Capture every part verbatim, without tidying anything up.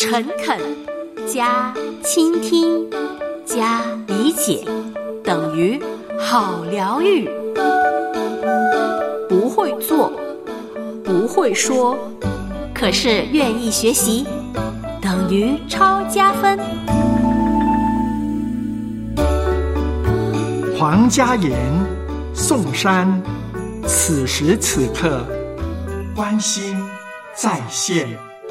诚恳加倾听加理解等于好疗愈。不会做，不会说，可是愿意学习，等于超加分。 黄嘉言、宋珊，此时此刻关心在线。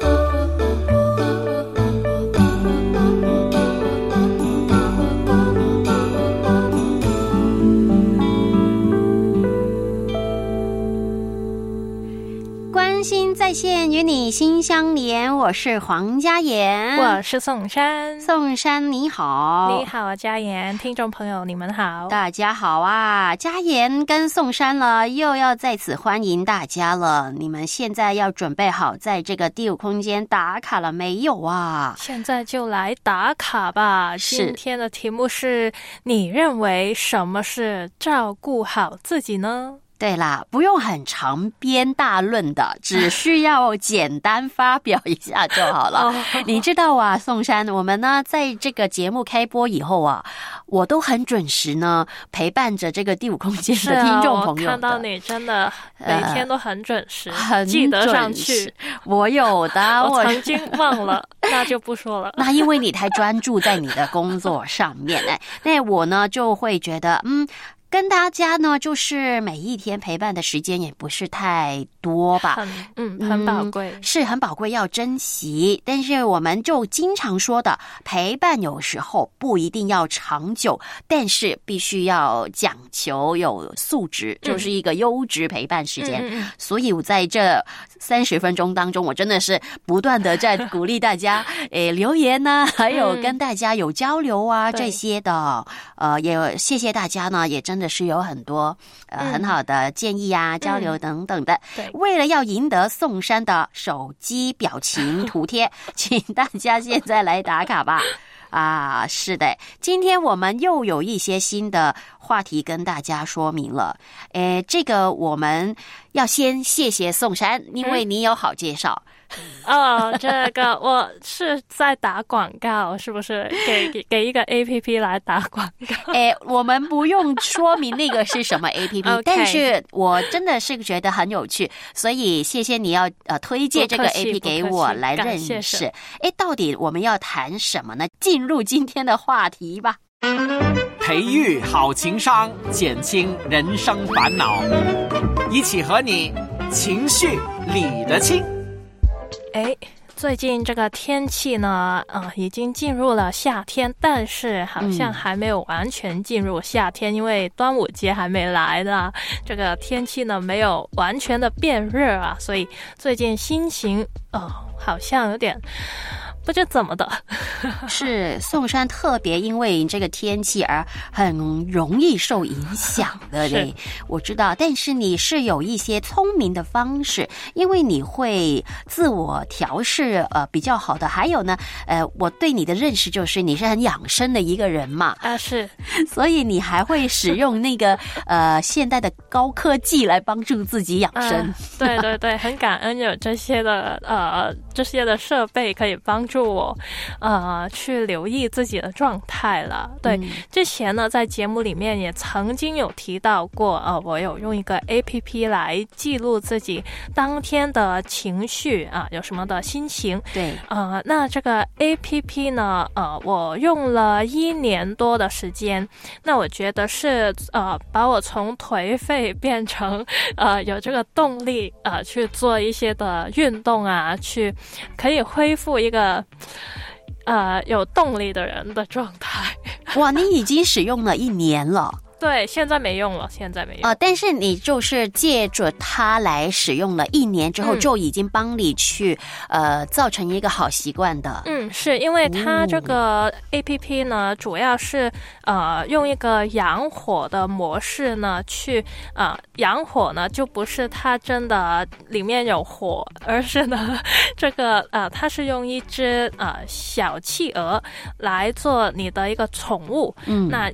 关心在线，与你心相连。我是黄嘉言， 我是宋珊。 宋珊你好。 你好，嘉言。听众朋友你们好。 大家好啊，嘉言跟宋珊了，又要在此欢迎大家了。你们现在要准备好在这个第五空间打卡了没有啊？ 现在就来打卡吧。今天的题目是，你认为什么是照顾好自己呢？ 对啦，不用很长篇大论的，只需要简单发表一下就好了。你知道啊，宋珊，我们呢在这个节目开播以后啊，我都很准时呢陪伴着这个第五空间的听众朋友的。 是啊，我看到你真的每天都很准时，呃、 很记得上去。 我有的， 我曾经忘了，那就不说了。 那因为你太专注在你的工作上面，哎，那我呢就会觉得，嗯。跟大家呢，就是每一天陪伴的时间也不是太多吧， 很嗯，很宝贵、嗯， 是很宝贵，要珍惜。但是我们就经常说的，陪伴有时候不一定要长久，但是必须要讲求有素质，嗯、就是一个优质陪伴时间。嗯嗯、所以我在这三十分钟当中，我真的是不断的在鼓励大家，诶留言呢、啊，还有跟大家有交流啊、嗯、这些的，呃，也谢谢大家呢，也真的。是有很多呃、嗯、很好的建议啊、交流等等的。嗯、对，为了要赢得宋珊的手机表情图贴，请大家现在来打卡吧。啊，是的，今天我们又有一些新的话题跟大家说明了。诶，这个我们要先谢谢宋珊，因为你有好介绍。 哦，这个我是在打广告，是不是？给给给一个 A P P 来打广告？ 哎，我们不用说明那个是什么 A P P， 但是我真的是觉得很有趣，所以谢谢你要呃推荐这个 A P P 给我来认识。哎，到底我们要谈什么呢？进入今天的话题吧。 培育好情商，减轻人生烦恼，一起和你情绪理得清。 哎，最近这个天气呢，呃，已经进入了夏天，但是好像还没有完全进入夏天，嗯、因为端午节还没来呢，这个天气呢没有完全的变热啊，所以最近心情呃好像有点。不知怎么的是宋珊特别因为这个天气而很容易受影响的嘞，我知道，但是你是有一些聪明的方式，因为你会自我调试呃比较好的，还有呢呃我对你的认识就是你是很养生的一个人嘛啊是， 所以你还会使用那个呃现代的高科技来帮助自己养生、啊、 对对对，很感恩有这些的呃这些的设备可以帮助我呃去留意自己的状态了。对、嗯、之前呢在节目里面也曾经有提到过呃我有用一个 A P P 来记录自己当天的情绪啊、呃、有什么的心情。 对呃那这个 A P P 呢呃我用了一年多的时间，那我觉得是呃把我从颓废变成呃有这个动力呃去做一些的运动啊，去可以恢复一个呃有动力的人的状态。 哇，你已经使用了一年了。 对，现在没用了，现在没用。 呃，但是你就是借着它来使用了一年之后，嗯、就已经帮你去呃造成一个好习惯的。 嗯，是因为它这个 A P P 呢，嗯、主要是呃用一个养火的模式呢去呃养火呢，就不是它真的里面有火，而是呢这个呃它是用一只呃小企鹅来做你的一个宠物。嗯，那一个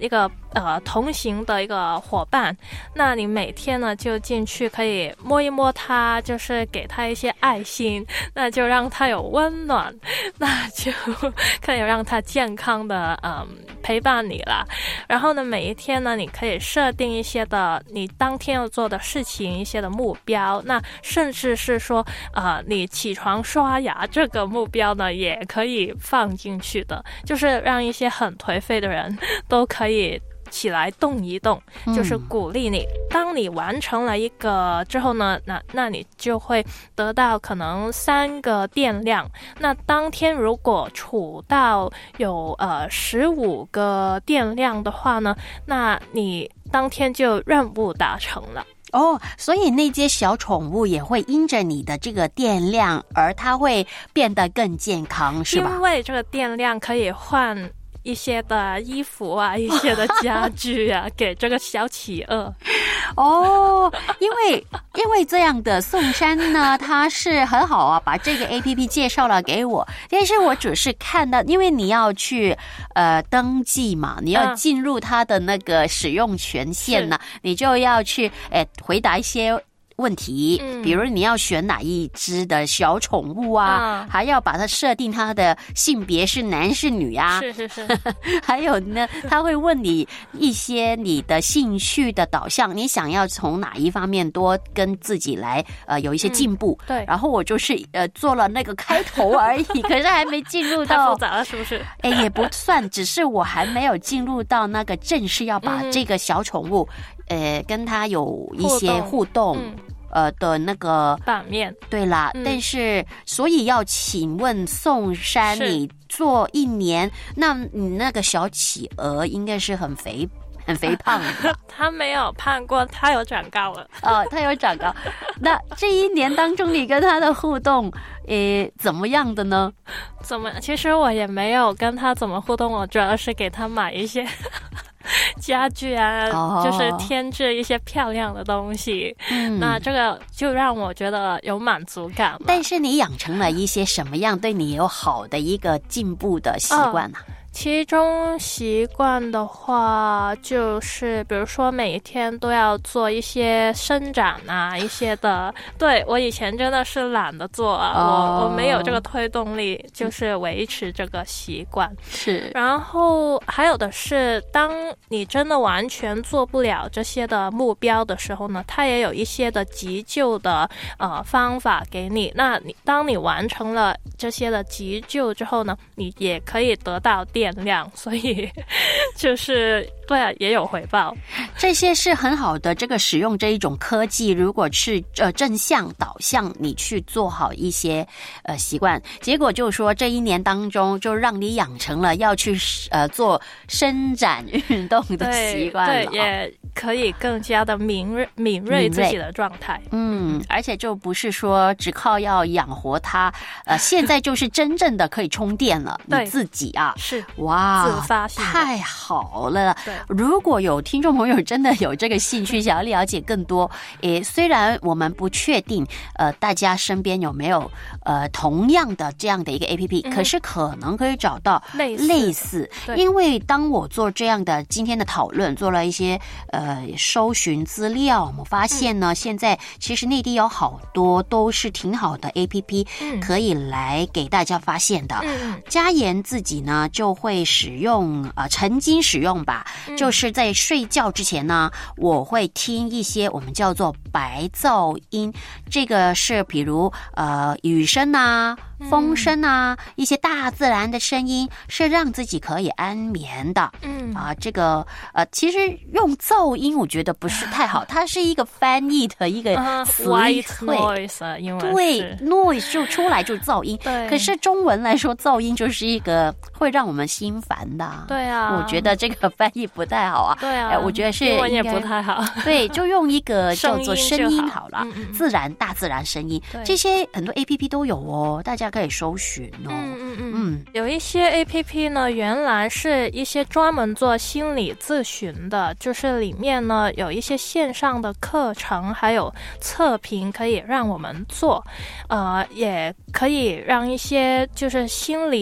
呃同行的一个伙伴，那你每天呢就进去可以摸一摸他，就是给他一些爱心，那就让他有温暖，那就可以让他健康的嗯陪伴你啦。然后呢，每一天呢，你可以设定一些的你当天要做的事情，一些的目标，那甚至是说呃你起床刷牙这个目标呢也可以放进去的，就是让一些很颓废的人都可以起来动一动，就是鼓励你、嗯、当你完成了一个之后呢，那那你就会得到可能三个电量，那当天如果储到有呃十五个电量的话呢，那你当天就任务达成了哦，所以那些小宠物也会因着你的这个电量而它会变得更健康，是吧？ 因为这个电量可以换一些的衣服啊，一些的家具啊给这个小企鹅。 哦，因为因为这样的宋珊呢，他是很好啊，把这个 A P P 介绍了给我，但是我只是看到，因为你要去呃登记嘛，你要进入他的那个使用权限呢、啊嗯、你就要去诶回答一些问题，比如你要选哪一只的小宠物啊、嗯、还要把它设定它的性别是男是女啊， 是是是还有呢他会问你一些你的兴趣的导向，你想要从哪一方面多跟自己来呃有一些进步、 嗯、对， 然后我就是呃做了那个开头而已可是还没进入到太复杂了是不是？ 哎，也不算，只是我还没有进入到那个正式要把这个小宠物、嗯、呃跟他有一些互动, 互动嗯呃的那个版面， 对啦、嗯、但是所以要请问宋珊，你做一年，那你那个小企鹅应该是很肥很肥胖的。 他没有胖过，他有长高了。 哦，他有长高。那这一年当中你跟他的互动诶怎么样的呢？ 怎么其实我也没有跟他怎么互动，我主要是给他买一些家具啊、哦、就是添置一些漂亮的东西、嗯、那这个就让我觉得有满足感。 但是你养成了一些什么样对你有好的一个进步的习惯呢、啊哦， 其中习惯的话就是比如说每一天都要做一些伸展啊一些的，对，我以前真的是懒得做啊、哦、我我没有这个推动力，就是维持这个习惯是。 然后还有的是当你真的完全做不了这些的目标的时候呢，它也有一些的急救的呃方法给你，那你当你完成了这些的急救之后呢，你也可以得到电量，所以就是对啊，也有回报。 这些是很好的，这个使用这一种科技，如果是呃正向导向你去做好一些呃习惯，结果就是说这一年当中就让你养成了要去呃做伸展运动的习惯了， 对，也可以更加的敏锐敏锐自己的状态。 嗯，而且就不是说只靠要养活它，呃，现在就是真正的可以充电了，你自己啊， 是哇， 自发性太好了。 对， 如果有听众朋友真的有这个兴趣，想要了解更多，诶，虽然我们不确定，呃，大家身边有没有呃同样的这样的一个 A P P，、嗯、可是可能可以找到类似， 类似因为当我做这样的今天的讨论，做了一些呃搜寻资料，我发现呢、嗯，现在其实内地有好多都是挺好的 A P P，、嗯、可以来给大家发现的。嗯，嘉言自己呢就会使用，呃，曾经使用吧。就是在睡觉之前呢，我会听一些我们叫做白噪音，这个是比如呃雨声啊、风声啊、嗯、一些大自然的声音，是让自己可以安眠的。嗯啊，这个呃其实用噪音我觉得不是太好，它是一个翻译的一个词汇、 uh, noise， 因为对 noise 就出来就是噪音， 对， 可是中文来说噪音就是一个会让我们心烦的。 对啊， 我觉得这个翻译不太好啊。 对啊， 哎、我觉得是英文也不太好。 对，就用一个叫做声音好了， 嗯嗯， 自然大自然声音，这些很多 A P P 都有哦，大家可以搜寻哦。 嗯嗯嗯嗯，有一些 A P P 呢，原来是一些专门做心理咨询的，就是里面呢有一些线上的课程，还有测评可以让我们做，呃，也可以让一些就是心理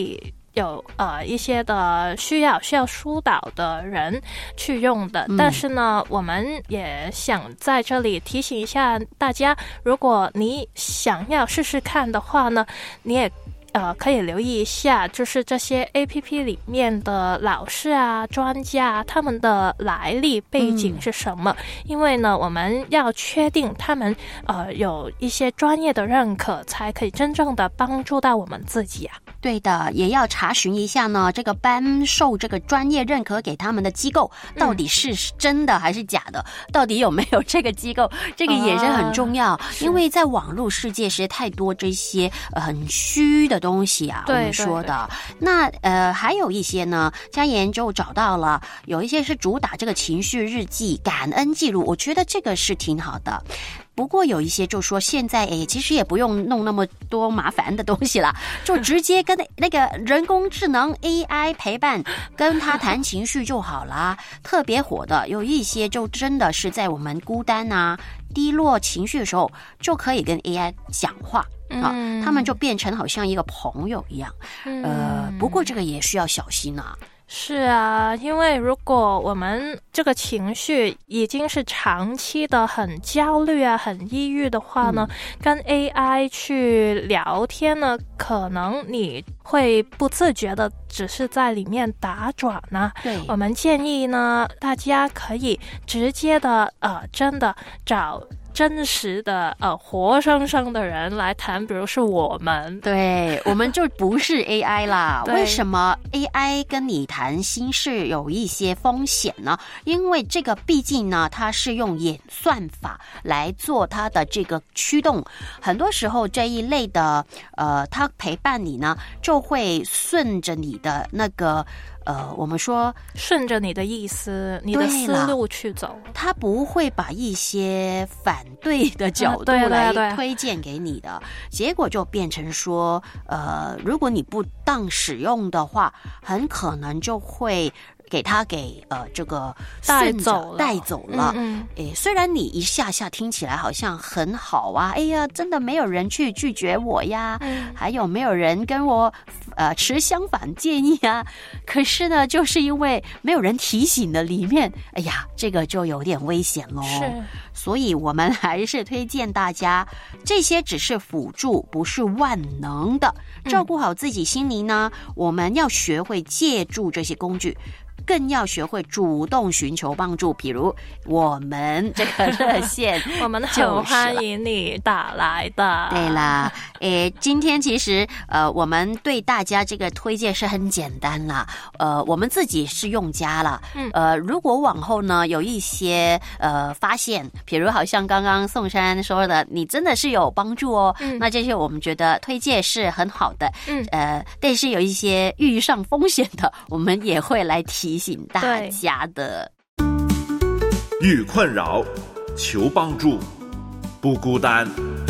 有呃一些的需要需要疏导的人去用的。嗯、但是呢，我们也想在这里提醒一下大家，如果你想要试试看的话呢，你也呃，可以留意一下，就是这些 A P P 里面的老师啊、专家，他们的来历背景是什么？嗯、因为呢，我们要确定他们呃有一些专业的认可，才可以真正的帮助到我们自己啊。 对的，也要查询一下呢，这个颁授这个专业认可给他们的机构到底是真的还是假的，嗯、到底有没有这个机构，这个也是很重要。啊、因为在网络世界实在太多这些、呃、很虚的东西啊，我们说的。那呃还有一些呢，嘉妍就找到了，有一些是主打这个情绪日记、感恩记录，我觉得这个是挺好的。不过有一些就说现在诶，其实也不用弄那么多麻烦的东西了，就直接跟那个人工智能 A I 陪伴，跟他谈情绪就好啦。特别火的有一些就真的是在我们孤单啊、低落情绪的时候，就可以跟 A I 讲话。啊，他们就变成好像一个朋友一样，嗯、呃，不过这个也需要小心啊。 是啊，因为如果我们这个情绪已经是长期的很焦虑啊、很抑郁的话呢，嗯、跟 A I 去聊天呢，可能你会不自觉的只是在里面打转呢。对，我们建议呢，大家可以直接的呃，真的找真实的呃活生生的人来谈，比如是我们， 对，我们就不是 A I 啦。为什么 A I 跟你谈心事有一些风险呢？因为这个毕竟呢，它是用演算法来做它的这个驱动，很多时候这一类的呃，它陪伴你呢，就会顺着你的那个。呃，我们说顺着你的意思、你的思路去走， 他不会把一些反对的角度来推荐给你的，啊、结果就变成说，呃，如果你不当使用的话，很可能就会给他给呃这个带走了带走了。 嗯嗯，虽然你一下下听起来好像很好啊，哎呀，真的没有人去拒绝我呀，嗯、还有没有人跟我呃持相反建议啊？可是呢，就是因为没有人提醒的里面，哎呀，这个就有点危险咯。 是， 所以我们还是推荐大家，这些只是辅助，不是万能的。照顾好自己心灵呢，嗯、我们要学会借助这些工具。更要学会主动寻求帮助，比如我们这个热线， 我们很欢迎你打来的。 对啦，诶，今天其实呃，我们对大家这个推荐是很简单啦，呃，我们自己是用家了，嗯，呃，如果往后呢有一些呃发现，比如好像刚刚宋珊说的，你真的是有帮助哦，嗯、那这些我们觉得推荐是很好的，嗯，呃，但是有一些遇上风险的，我们也会来提。提醒大家的， 遇困扰求帮助，不孤单，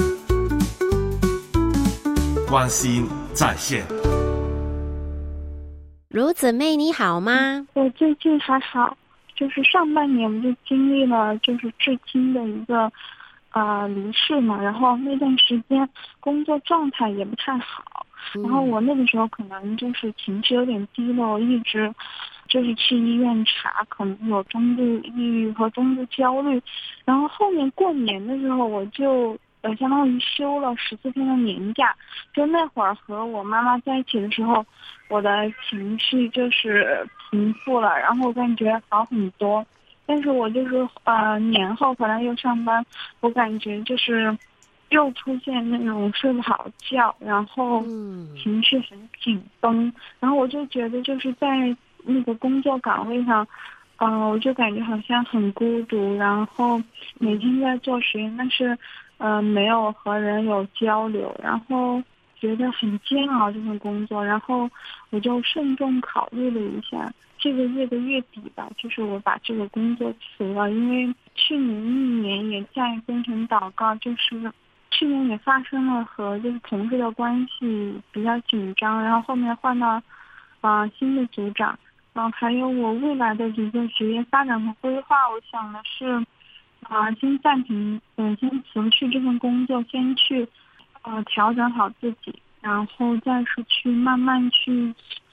关心在线。 卢姊妹你好吗？ 我最近还好，就是上半年我就经历了就是至亲的一个呃离世嘛，然后那段时间工作状态也不太好，嗯、然后我那个时候可能就是情绪有点低落，一直。就是去医院查，可能有中度抑郁和中度焦虑，然后后面过年的时候，我就呃相当于休了十四天的年假，就那会儿和我妈妈在一起的时候，我的情绪就是平复了，然后感觉好很多。但是我就是呃年后回来又上班，我感觉就是又出现那种睡不好觉，然后情绪很紧绷，然后我就觉得就是在那个工作岗位上，嗯、呃，我就感觉好像很孤独，然后每天在做实验，但是，呃，没有和人有交流，然后觉得很煎熬这份工作，然后我就慎重考虑了一下，这个月的月底吧，就是我把这个工作辞了，因为去年一年也在跟神祷告，就是去年也发生了和就是同事的关系比较紧张，然后后面换到啊、呃、新的组长。嗯，还有我未来的一个职业发展和规划，我想的是，啊、呃，先暂停，嗯、呃，先辞去这份工作，先去，呃，调整好自己，然后再是去慢慢去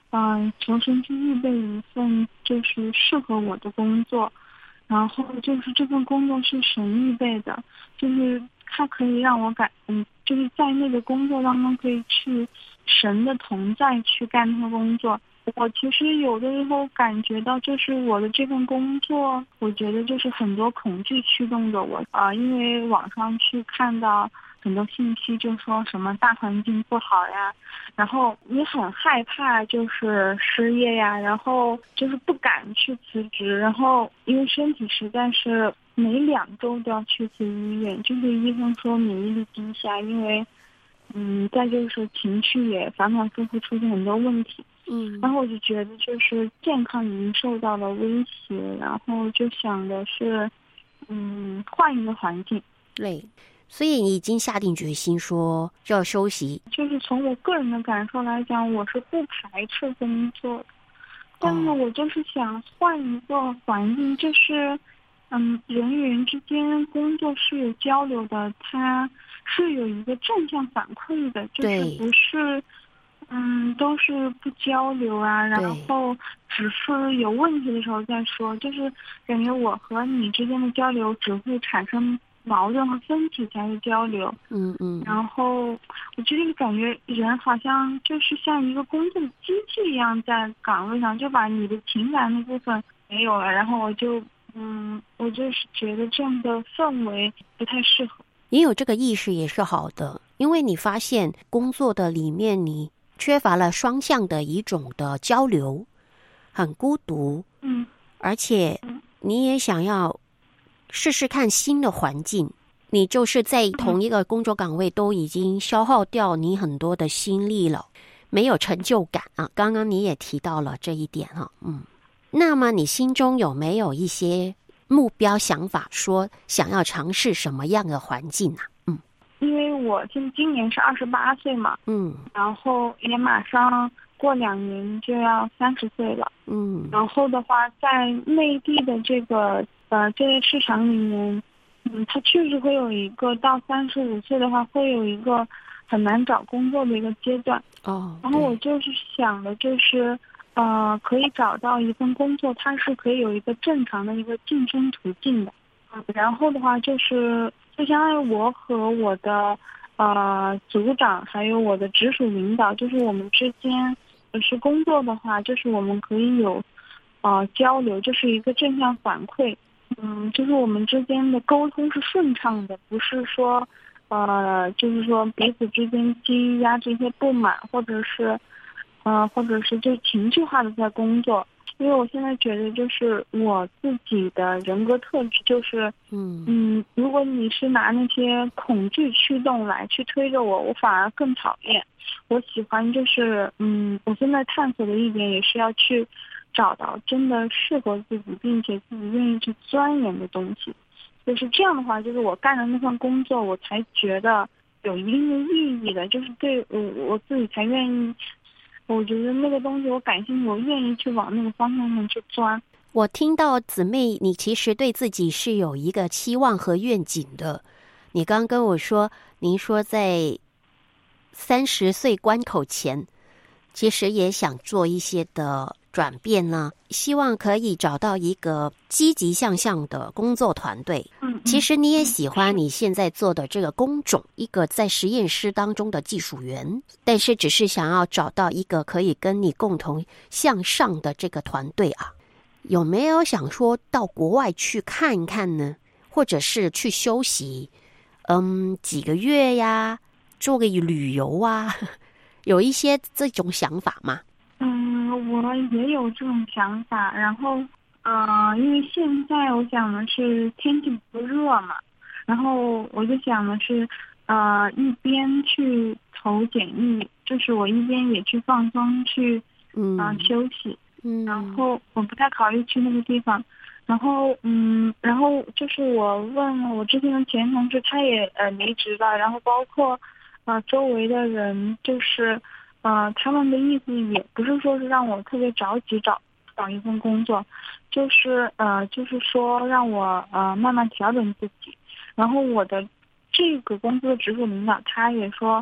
嗯、呃，求神去预备一份就是适合我的工作，然后就是这份工作是神预备的，就是它可以让我感，嗯，就是在那个工作当中可以去神的同在去干这个工作。我其实有的时候感觉到，就是我的这份工作，我觉得就是很多恐惧驱动着我啊、呃，因为网上去看到很多信息，就说什么大环境不好呀，然后你很害怕就是失业呀，然后就是不敢去辞职，然后因为身体实在是每两周都要去次医院，就是医生说免疫力低下，因为嗯，再就是情绪也反反复复出现很多问题。嗯，然后我就觉得就是健康已经受到了威胁，然后就想的是，嗯，换一个环境。 对，所以你已经下定决心说要休息。 就是从我个人的感受来讲，我是不排斥工作的，但是我就是想换一个环境，就是嗯，人与人之间工作是有交流的，它是有一个正向反馈的，就是不是。嗯，都是不交流啊，然后只是有问题的时候再说，就是感觉我和你之间的交流只会产生矛盾和分歧才是交流。嗯嗯。然后我就是感觉人好像就是像一个工作的机器一样，在岗位上就把你的情感那部分没有了，然后我就嗯，我就是觉得这样的氛围不太适合。 你有这个意识也是好的，因为你发现工作的里面你缺乏了双向的一种的交流，很孤独，嗯，而且你也想要试试看新的环境，你就是在同一个工作岗位都已经消耗掉你很多的心力了，没有成就感啊。刚刚你也提到了这一点哈，嗯，那么你心中有没有一些目标想法，说想要尝试什么样的环境啊？ 因为我现在今年是二十八岁嘛，嗯，然后也马上过两年就要三十岁了，嗯，然后的话，在内地的这个呃就业市场里面，嗯，它确实会有一个到三十五岁的话，会有一个很难找工作的一个阶段，哦，然后我就是想的就是，呃，可以找到一份工作，它是可以有一个正常的一个晋升途径的，嗯，然后的话就是。就相当于我和我的呃组长还有我的直属领导，就是我们之间是工作的话，就是我们可以有呃交流，就是一个正向反馈，嗯，就是我们之间的沟通是顺畅的，不是说呃就是说彼此之间积压这些不满，或者是呃或者是就情绪化的在工作。因为我现在觉得，就是我自己的人格特质，就是嗯嗯，如果你是拿那些恐惧驱动来去推着我，我反而更讨厌。我喜欢就是嗯，我现在探索的一点也是要去找到真的适合自己，并且自己愿意去钻研的东西。就是这样的话，就是我干的那份工作，我才觉得有一定的意义的，就是对我我自己才愿意。我觉得那个东西我感兴趣，我愿意去往那个方向上去钻。 我听到姊妹你其实对自己是有一个期望和愿景的。你刚跟我说，您说在三十岁关口前，其实也想做一些的转变呢，希望可以找到一个积极向上的工作团队。嗯，其实你也喜欢你现在做的这个工种，一个在实验室当中的技术员，但是只是想要找到一个可以跟你共同向上的这个团队啊。有没有想说到国外去看一看呢？或者是去休息，嗯，几个月呀，做个旅游啊，有一些这种想法吗？ 嗯，我也有这种想法，然后呃，因为现在我想的是天气不热嘛，然后我就想的是呃一边去投简历，就是我一边也去放松去嗯、呃、休息，嗯，然后我不太考虑去那个地方，然后嗯，然后就是我问了我之前的前同事，他也呃离职了，然后包括呃周围的人，就是呃他们的意思也不是说是让我特别着急找找一份工作，就是呃就是说让我呃慢慢调整自己，然后我的这个公司的直属领导他也说，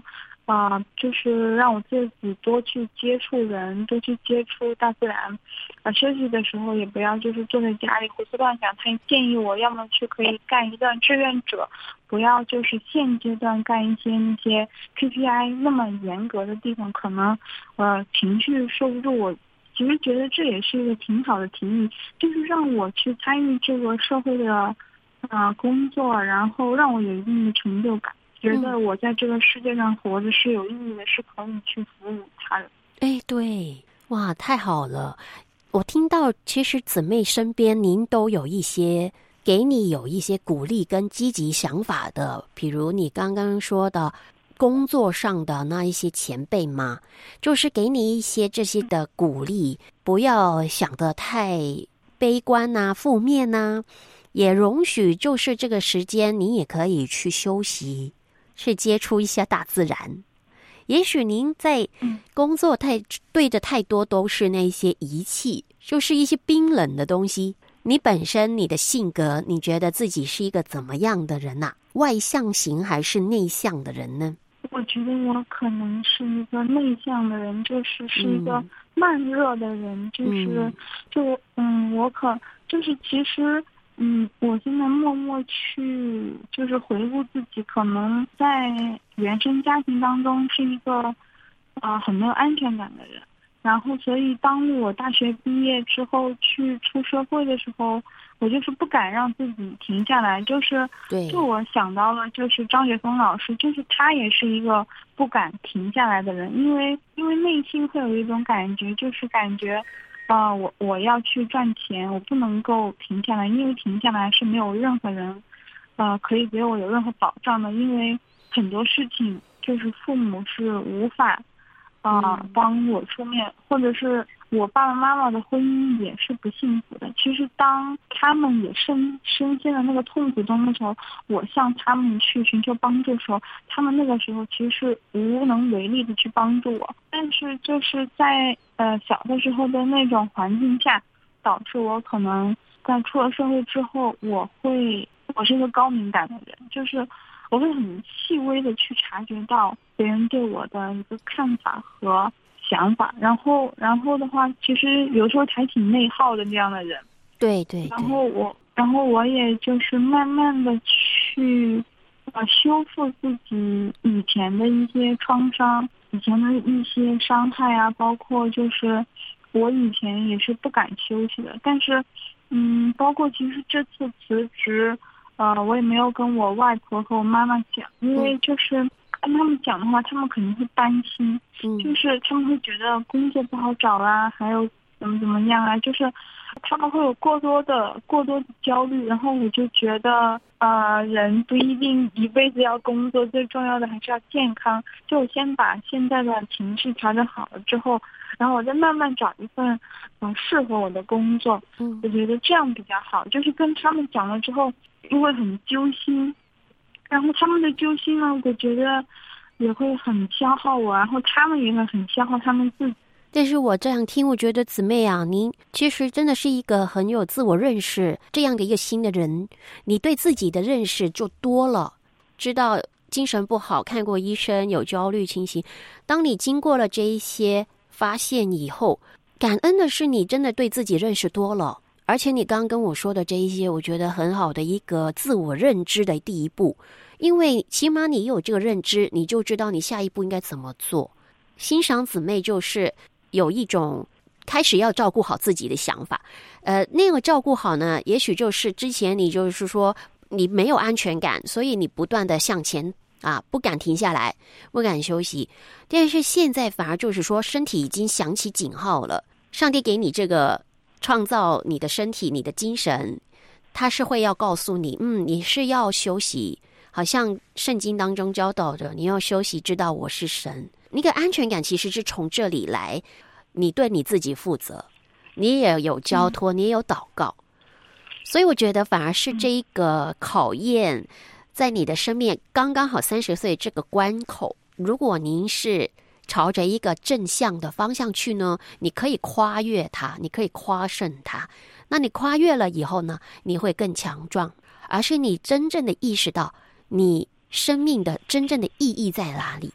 啊、呃，就是让我自己多去接触人，多去接触大自然。啊、呃，休息的时候也不要就是坐在家里胡思乱想。他建议我要么去可以干一段志愿者，不要就是现阶段干一些那些 K P I 那么严格的地方，可能呃情绪受不住。我其实觉得这也是一个挺好的提议，就是让我去参与这个社会的呃工作，然后让我有一定的成就感。觉得我在这个世界上活着是有意义的，是可以去服务他人。 哎，对，哇，太好了！我听到其实姊妹身边您都有一些给你有一些鼓励跟积极想法的，比如你刚刚说的工作上的那一些前辈嘛，就是给你一些这些的鼓励，不要想得太悲观啊、负面啊，也容许就是这个时间你也可以去休息，去接触一下大自然。也许您在工作太对的太多都是那些仪器，就是一些冰冷的东西。你本身你的性格，你觉得自己是一个怎么样的人啊？外向型还是内向的人呢？ 我觉得我可能是一个内向的人，就是是一个慢热的人，嗯、就是就嗯，我可就是其实。嗯，我现在默默去就是回顾自己，可能在原生家庭当中是一个呃很没有安全感的人，然后所以当我大学毕业之后去出社会的时候，我就是不敢让自己停下来，就是就我想到了就是张雪峰老师，就是他也是一个不敢停下来的人，因为因为内心会有一种感觉，就是感觉啊、呃，我我要去赚钱，我不能够停下来，因为停下来是没有任何人，呃，可以给我有任何保障的，因为很多事情就是父母是无法，啊、呃，帮我出面，或者是我爸爸妈妈的婚姻也是不幸福的。其实当他们也深深陷在那个痛苦中的时候，我向他们去寻求帮助的时候，他们那个时候其实是无能为力的去帮助我。但是就是在呃小的时候的那种环境下，导致我可能在出了社会之后，我会我是一个高敏感的人，就是我会很细微的去察觉到别人对我的一个看法和想法，然后然后的话，其实有时候还挺内耗的这样的人。 对对。 然后我，然后我也就是慢慢的去，呃，修复自己以前的一些创伤，以前的一些伤害啊，包括就是我以前也是不敢休息的，但是，嗯，包括其实这次辞职，呃，我也没有跟我外婆和我妈妈讲，因为就是跟他们讲的话，他们肯定会担心，嗯，就是他们会觉得工作不好找啊，还有怎么怎么样啊，就是他们会有过多的过多的焦虑，然后我就觉得，呃，人不一定一辈子要工作，最重要的还是要健康。就我先把现在的情绪调整好了之后，然后我再慢慢找一份嗯、呃、适合我的工作。嗯，我觉得这样比较好。就是跟他们讲了之后，因为很揪心，然后他们的揪心呢，我觉得也会很消耗我，然后他们也会很消耗他们自己。 但是我这样听，我觉得姊妹啊，您其实真的是一个很有自我认识这样的一个新的人，你对自己的认识就多了，知道精神不好，看过医生，有焦虑情形。当你经过了这一些发现以后，感恩的是你真的对自己认识多了，而且你刚刚跟我说的这一些，我觉得很好的一个自我认知的第一步，因为起码你有这个认知，你就知道你下一步应该怎么做。欣赏姊妹就是有一种开始要照顾好自己的想法，呃，那个照顾好呢，也许就是之前你就是说你没有安全感，所以你不断的向前啊，不敢停下来，不敢休息。但是现在反而就是说，身体已经响起警号了。上帝给你这个创造你的身体，你的精神，他是会要告诉你，嗯，你是要休息。好像圣经当中教导的，你要休息，知道我是神。那个安全感其实是从这里来，你对你自己负责，你也有交托，你也有祷告。所以我觉得反而是这一个考验，在你的生命刚刚好三十岁这个关口，如果您是朝着一个正向的方向去呢，你可以跨越它，你可以跨胜它。那你跨越了以后呢，你会更强壮，而是你真正的意识到你生命的真正的意义在哪里。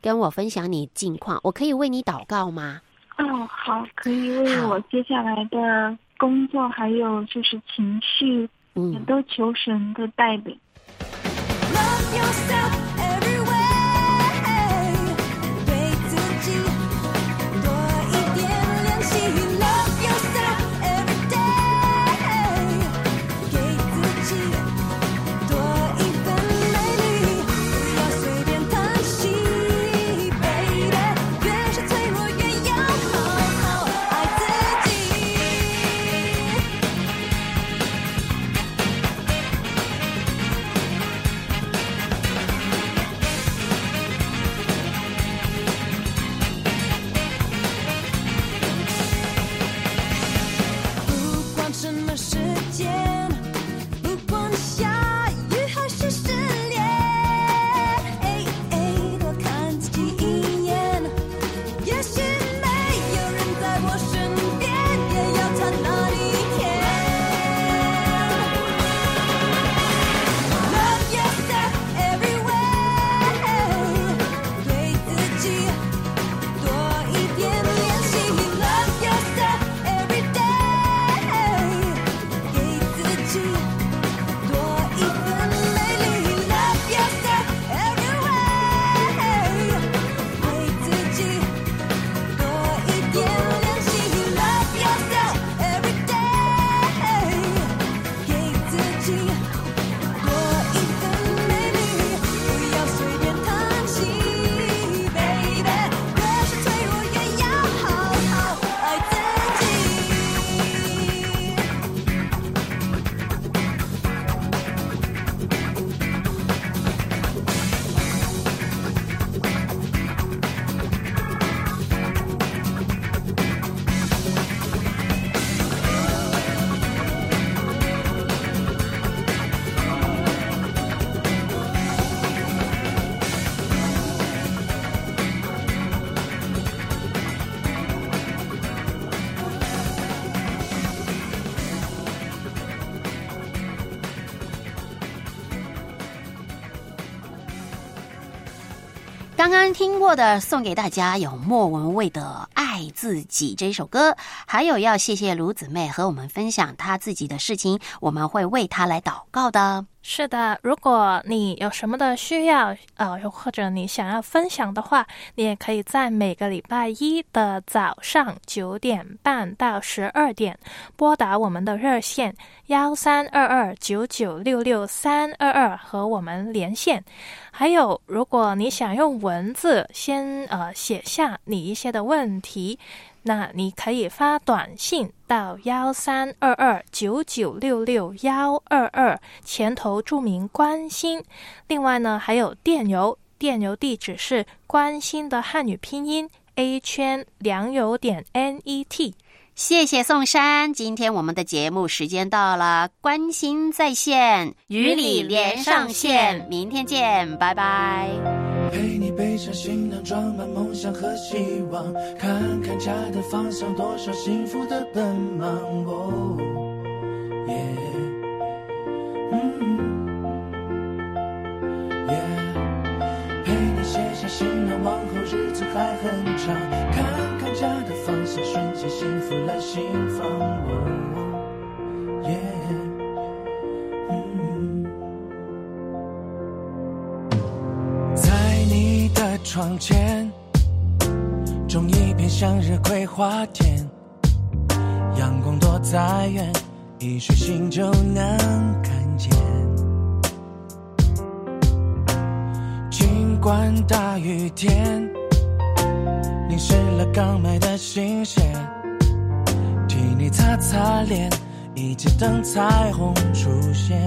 跟我分享你近况。我可以为你祷告吗？ 哦，好，可以为我接下来的工作还有就是情绪，嗯，也都求神的带领。Love yourself every way， 对自己多一点练习。Love yourself every day， 给自己多一份美丽，不要随便叹息 ，baby， 越是脆弱越要好好爱自己。不管什么时间，不管下雨还是失恋，哎哎，多看自己一眼。也许没有人在我身边，也要他那一天。Love yourself every way， 对自己多一点练习。Love yourself every day， 给自己多一份美丽。Love yourself every way， 为自己多一点练习。Love yourself every day， 给自己多一份美丽，不要随便叹息 ，baby， 越是脆弱越要好好爱自己。 刚刚听过的送给大家有莫文蔚的《爱自己》这首歌，还有要谢谢卢姊妹和我们分享她自己的事情，我们会为她来祷告的。 是的，如果你有什么的需要，呃，或者你想要分享的话，你也可以在每个礼拜一的早上九点半到十二点拨打我们的热线幺三二二九九六六三二二和我们连线。还有，如果你想用文字先呃写下你一些的问题，那你可以发短信到幺三二二九九六六幺二二，前头注明关心。另外呢，还有电邮，电邮地址是关心的汉语拼音 a 圈良友点 net。 谢谢宋珊，今天我们的节目时间到了，关心在线，与你连上线，明天见，拜拜。 陪你背上行囊，装满梦想和希望，看看家的方向，多少幸福的奔忙。哦，耶，嗯，耶，陪你写下行囊，往后日子还很长，看看家的方向，瞬间幸福来心房。哦，耶。窗前种一片向日葵花田，阳光多再远，一睡醒就能看见。尽管大雨天淋湿了刚买的新鞋，替你擦擦脸，一起等彩虹出现。